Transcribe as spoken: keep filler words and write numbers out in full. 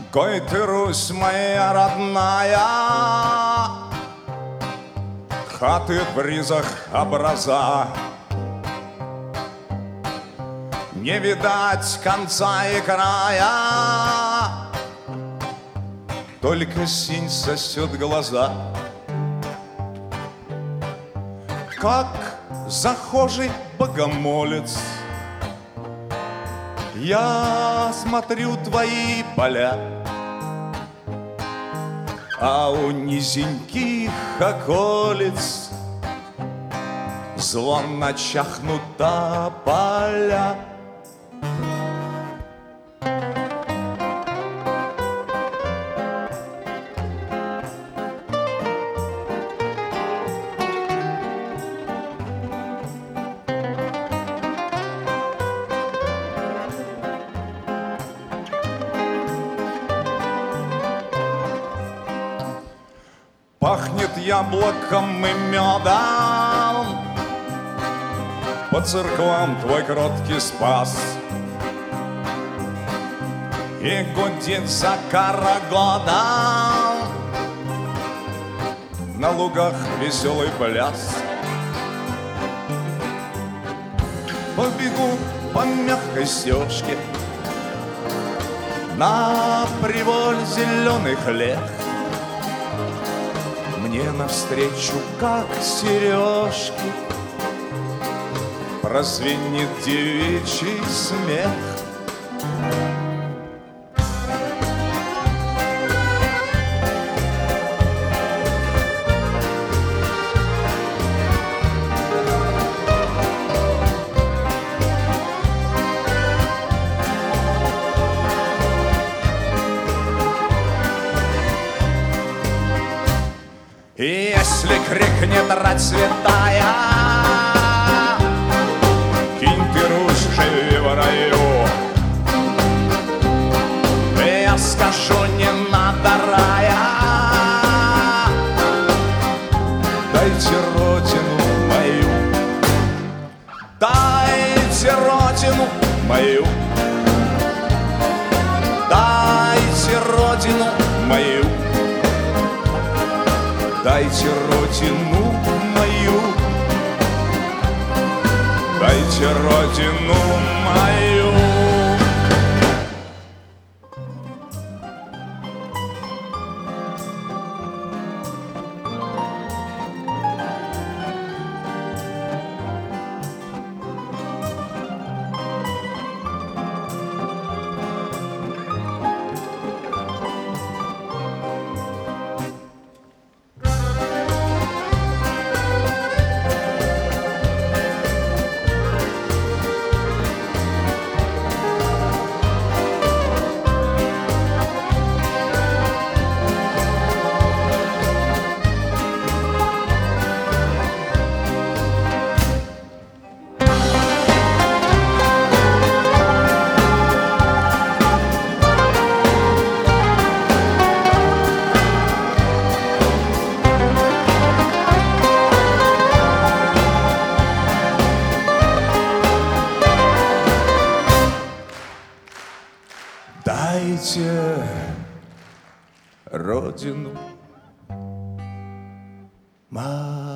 Кой ты, Русь моя родная, хаты в ризах образа, не видать конца и края, только синь сосет глаза. Как захожий богомолец я смотрю твои поля, а у низеньких околиц звон начахнут тополя. Пахнет яблоком и медом, по церквам твой кроткий спас, и гудит за карагодом на лугах веселый пляс. Побегу по мягкой стежке на приволь зеленый хлеб, мне навстречу, как сережки, прозвенит девичий смех. И если крикнет рать святая, кинь ты, Русь, живи в раю, я скажу, не надо рая, дайте родину мою, дайте родину мою, дайте родину мою. Дайте родину мою, дайте родину мою. Дайте родину мою.